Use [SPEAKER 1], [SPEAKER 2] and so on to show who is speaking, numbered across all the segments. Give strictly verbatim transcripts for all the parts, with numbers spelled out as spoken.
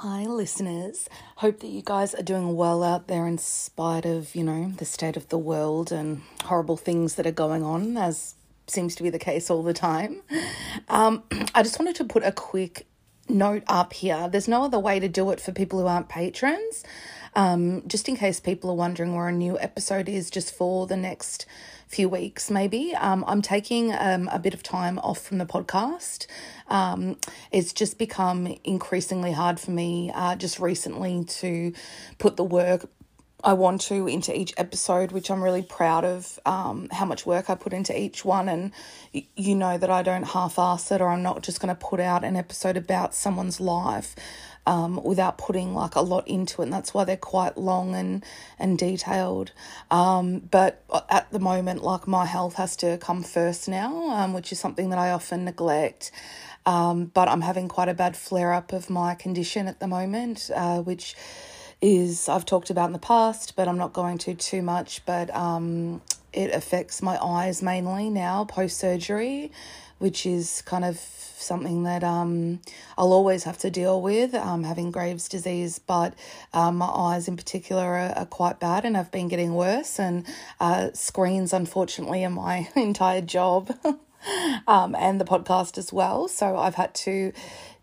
[SPEAKER 1] Hi, listeners. Hope that you guys are doing well out there in spite of, you know, the state of the world and horrible things that are going on, as seems to be the case all the time. Um, I just wanted to put a quick note up here. There's no other way to do it for people who aren't patrons. Um, just in case people are wondering where a new episode is, just for the next few weeks maybe. Um, I'm taking um, a bit of time off from the podcast. Um, it's just become increasingly hard for me uh, just recently to put the work I want to into each episode, which I'm really proud of, um, how much work I put into each one. And y- you know that I don't half-ass it, or I'm not just going to put out an episode about someone's life um, without putting like a lot into it. And that's why they're quite long and, and detailed. Um, but at the moment, like, my health has to come first now, um, which is something that I often neglect. Um, but I'm having quite a bad flare-up of my condition at the moment, uh, which is I've talked about in the past, but I'm not going to too much. But um, it affects my eyes mainly now post-surgery, which is kind of something that um, I'll always have to deal with, um, having Graves' disease. But um, my eyes in particular are, are quite bad and have been getting worse. And uh, screens, unfortunately, are my entire job. Um, and the podcast as well. So I've had to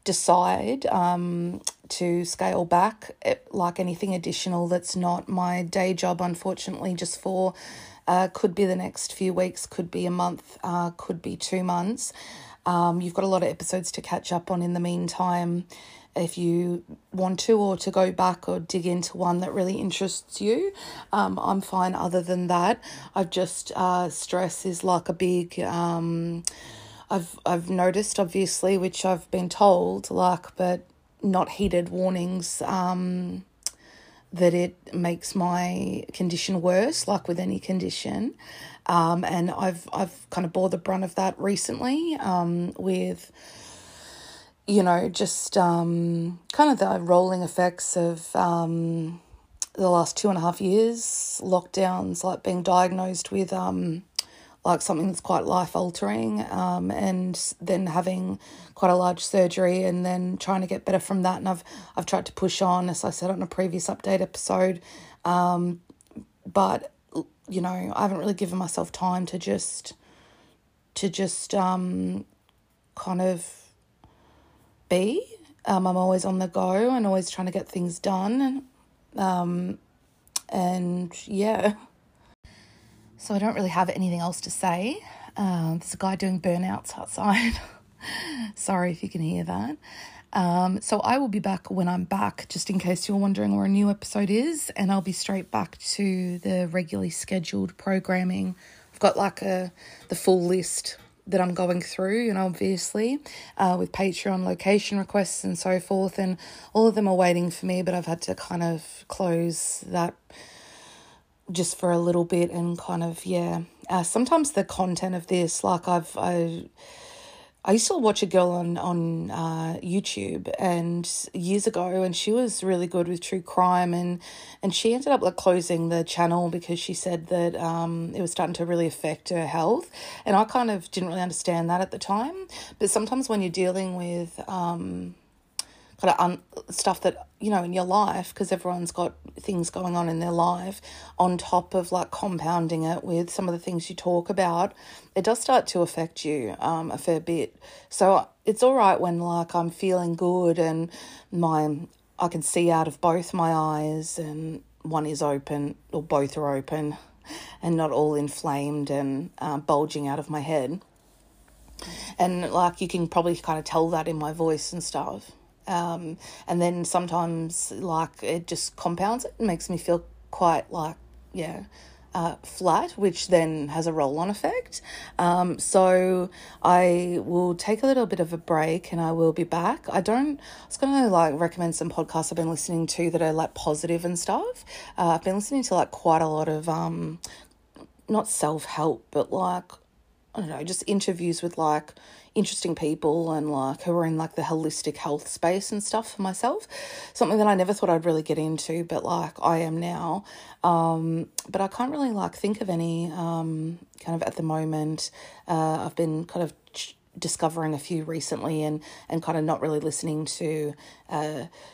[SPEAKER 1] decide um, to scale back, it, like anything additional that's not my day job, unfortunately, just for uh, could be the next few weeks, could be a month, uh, could be two months. Um, you've got a lot of episodes to catch up on in the meantime if you want to, or to go back or dig into one that really interests you. Um, I'm fine other than that. I've just, uh, stress is like a big, um, I've, I've noticed, obviously, which I've been told, like, but not heeded warnings, um, that it makes my condition worse, like with any condition. Um, and I've, I've kind of bore the brunt of that recently, um, with, you know, just um, kind of the rolling effects of um, the last two and a half years, lockdowns, like being diagnosed with um, like something that's quite life-altering, um, and then having quite a large surgery and then trying to get better from that. And I've I've tried to push on, as I said on a previous update episode, um, but, you know, I haven't really given myself time to just, to just um, kind of be. Um, I'm always on the go and always trying to get things done. Um, and yeah. So I don't really have anything else to say. Uh, there's a guy doing burnouts outside. Sorry if you can hear that. Um, so I will be back when I'm back, just in case you're wondering where a new episode is, and I'll be straight back to the regularly scheduled programming. I've got like a the full list that I'm going through, you know, obviously, uh, with Patreon location requests and so forth, and all of them are waiting for me, but I've had to kind of close that just for a little bit and kind of, yeah. Uh, sometimes the content of this, like I've, I, I used to watch a girl on, on uh, YouTube and years ago, and she was really good with true crime, and, and she ended up like closing the channel because she said that um, it was starting to really affect her health. And I kind of didn't really understand that at the time. But sometimes when you're dealing with um, kind of un- stuff that, you know, in your life, because everyone's got things going on in their life, on top of like compounding it with some of the things you talk about, it does start to affect you um, a fair bit. So it's all right when like I'm feeling good and my I can see out of both my eyes and one is open, or both are open, and not all inflamed and uh, bulging out of my head. And like you can probably kind of tell that in my voice and stuff. Um, and then sometimes like it just compounds it and makes me feel quite like, yeah, uh, flat, which then has a roll-on effect. Um, so I will take a little bit of a break and I will be back. I don't, I was going to like recommend some podcasts I've been listening to that are like positive and stuff. Uh, I've been listening to like quite a lot of, um, not self-help, but like, I don't know, just interviews with like interesting people and like who are in like the holistic health space and stuff for myself. Something that I never thought I'd really get into, but like I am now. Um, but I can't really like think of any um, kind of at the moment. Uh, I've been kind of ch- discovering a few recently and, and kind of not really listening to uh,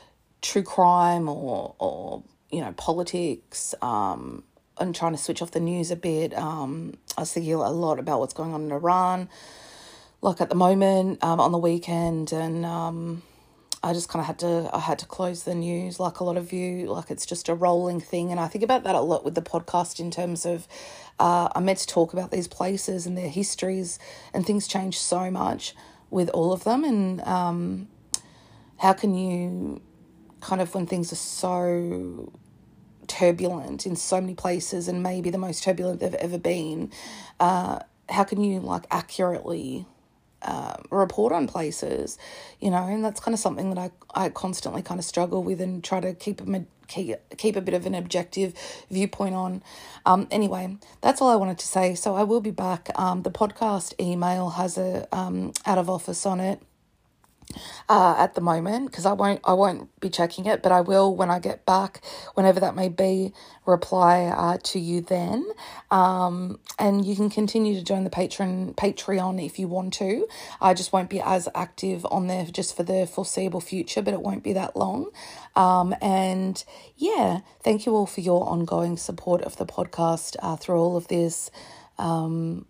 [SPEAKER 1] true crime or, or you know, politics, um, and trying to switch off the news a bit. Um, I was thinking a lot about what's going on in Iran, like at the moment, um, on the weekend, and um, I just kind of had to, I had to close the news like a lot of you, like it's just a rolling thing. And I think about that a lot with the podcast in terms of, uh, I'm meant to talk about these places and their histories, and things change so much with all of them. And um, how can you kind of, when things are so turbulent in so many places, and maybe the most turbulent they've ever been, uh, how can you like accurately uh, report on places, you know? And that's kind of something that I, I constantly kind of struggle with and try to keep a, keep, keep a bit of an objective viewpoint on. Um, anyway, that's all I wanted to say. So I will be back. Um, the podcast email has a um, out of office on it. Uh, at the moment, because I won't I won't be checking it, but I will when I get back, whenever that may be, reply uh, to you then. Um, and you can continue to join the Patreon Patreon if you want to. I just won't be as active on there just for the foreseeable future, but it won't be that long. Um, and yeah, thank you all for your ongoing support of the podcast uh, through all of this. Um,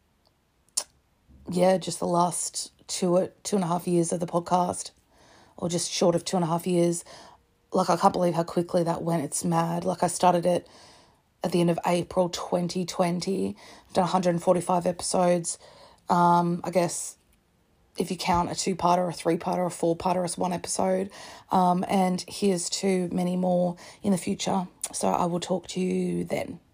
[SPEAKER 1] yeah, just the last two two and a half years of the podcast, or just short of two and a half years. Like, I can't believe how quickly that went. It's mad. Like, I started it at the end of April twenty twenty. I've done one hundred forty-five episodes. Um, I guess if you count a two-parter, a three-parter, a four-parter as one episode. Um, and here's to many more in the future. So I will talk to you then.